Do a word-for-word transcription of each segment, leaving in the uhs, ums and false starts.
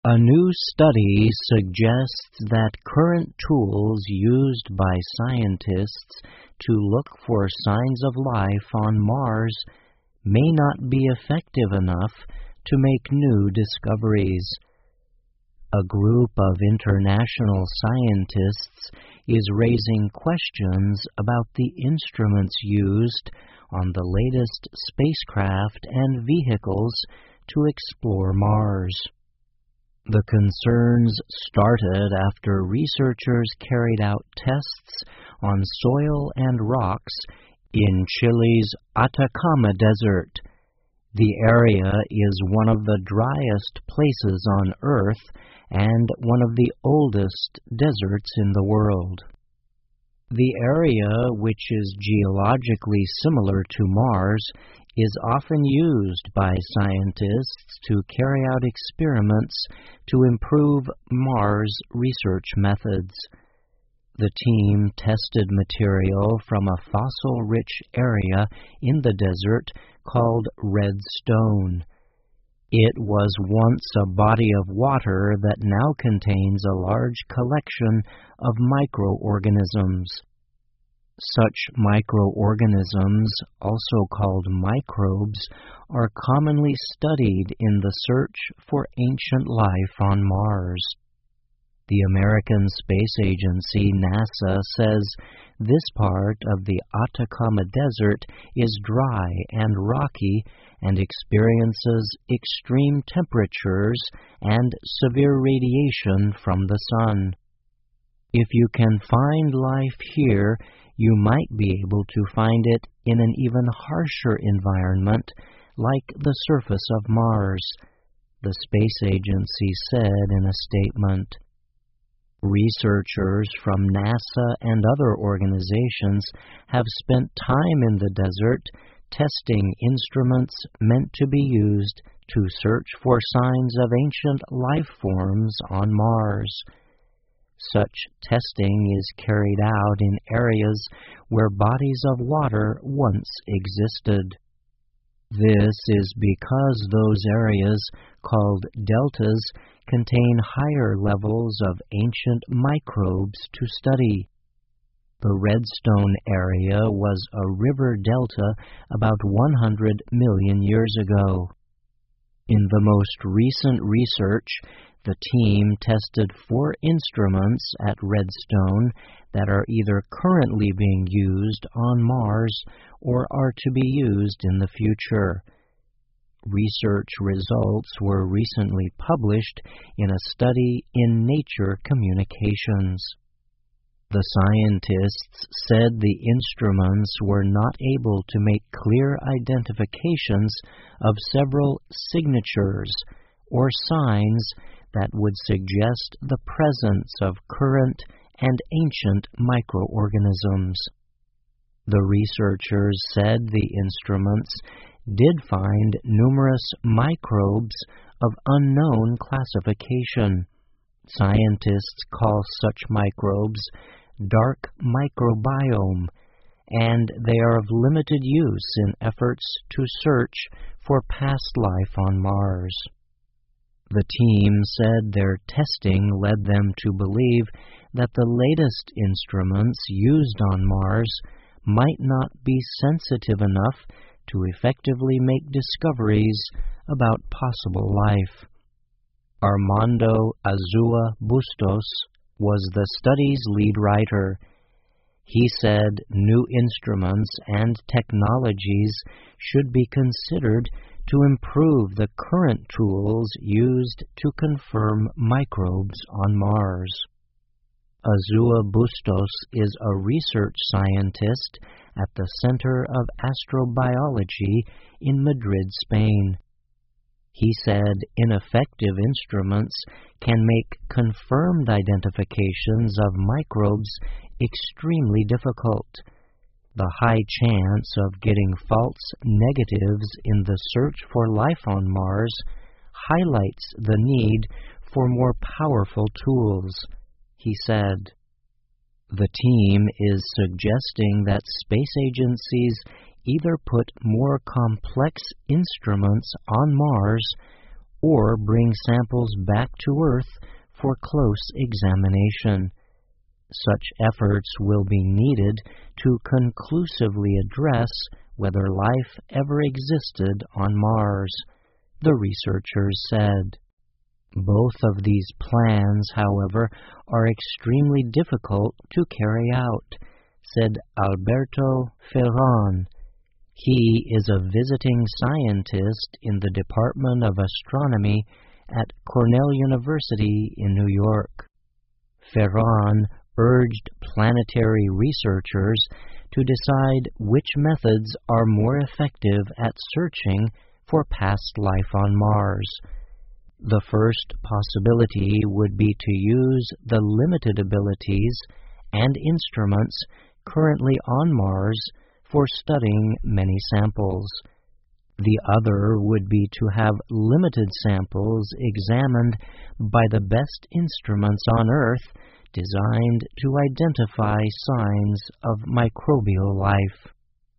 A new study suggests that current tools used by scientists to look for signs of life on Mars may not be effective enough to make new discoveries. A group of international scientists is raising questions about the instruments used on the latest spacecraft and vehicles to explore Mars. The concerns started after researchers carried out tests on soil and rocks in Chile's Atacama Desert. The area is one of the driest places on Earth and one of the oldest deserts in the world. The area, which is geologically similar to Mars, is often used by scientists to carry out experiments to improve Mars research methods. The team tested material from a fossil-rich area in the desert called red stone. It was once a body of water that now contains a large collection of microorganisms. Such microorganisms, also called microbes, are commonly studied in the search for ancient life on Mars. The American Space Agency, NASA, says this part of the Atacama Desert is dry and rocky and experiences extreme temperatures and severe radiation from the sun. If you can find life here, you might be able to find it in an even harsher environment, like the surface of Mars, the space agency said in a statement. Researchers from NASA and other organizations have spent time in the desert testing instruments meant to be used to search for signs of ancient life forms on Mars. Such testing is carried out in areas where bodies of water once existed. This is because those areas, called deltas, contain higher levels of ancient microbes to study. The Redstone area was a river delta about one hundred million years ago. In the most recent research, the team tested four instruments at Redstone that are either currently being used on Mars or are to be used in the future. Research results were recently published in a study in Nature Communications. The scientists said the instruments were not able to make clear identifications of several signatures or signs that would suggest the presence of current and ancient microorganisms. The researchers said the instruments did find numerous microbes of unknown classification. Scientists call such microbes dark microbiome, and they are of limited use in efforts to search for past life on Mars. The team said their testing led them to believe that the latest instruments used on Mars might not be sensitive enough to effectively make discoveries about possible life. Armando Azua Bustos was the study's lead writer. He said new instruments and technologies should be considered to improve the current tools used to confirm microbes on Mars. Azua Bustos is a research scientist at the Center of Astrobiology in Madrid, Spain. He said ineffective instruments can make confirmed identifications of microbes extremely difficult. The high chance of getting false negatives in the search for life on Mars highlights the need for more powerful tools, he said. The team is suggesting that space agencies either put more complex instruments on Mars or bring samples back to Earth for close examination. Such efforts will be needed to conclusively address whether life ever existed on Mars, the researchers said. Both of these plans, however, are extremely difficult to carry out, said Alberto Ferran. He is a visiting scientist in the Department of Astronomy at Cornell University in New York. Ferran urged planetary researchers to decide which methods are more effective at searching for past life on Mars. The first possibility would be to use the limited abilities and instruments currently on Mars for studying many samples. The other would be to have limited samples examined by the best instruments on Earth designed to identify signs of microbial life.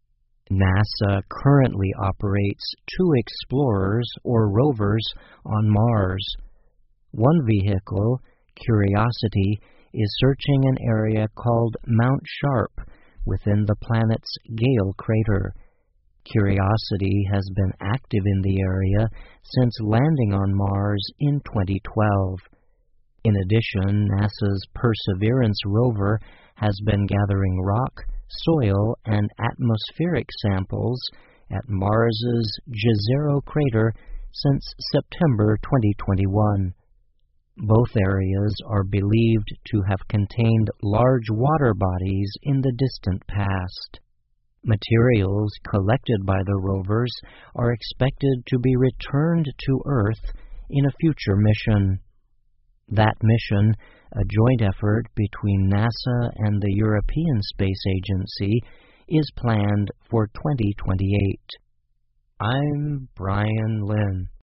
NASA currently operates two explorers or rovers on Mars. One vehicle, Curiosity, is searching an area called Mount Sharp within the planet's Gale crater. Curiosity has been active in the area since landing on Mars in twenty twelve. In addition, NASA's Perseverance rover has been gathering rock, soil, and atmospheric samples at Mars's Jezero crater since September twenty twenty-one. Both areas are believed to have contained large water bodies in the distant past. Materials collected by the rovers are expected to be returned to Earth in a future mission. That mission, a joint effort between NASA and the European Space Agency, is planned for twenty twenty-eight. I'm Brian Lynn.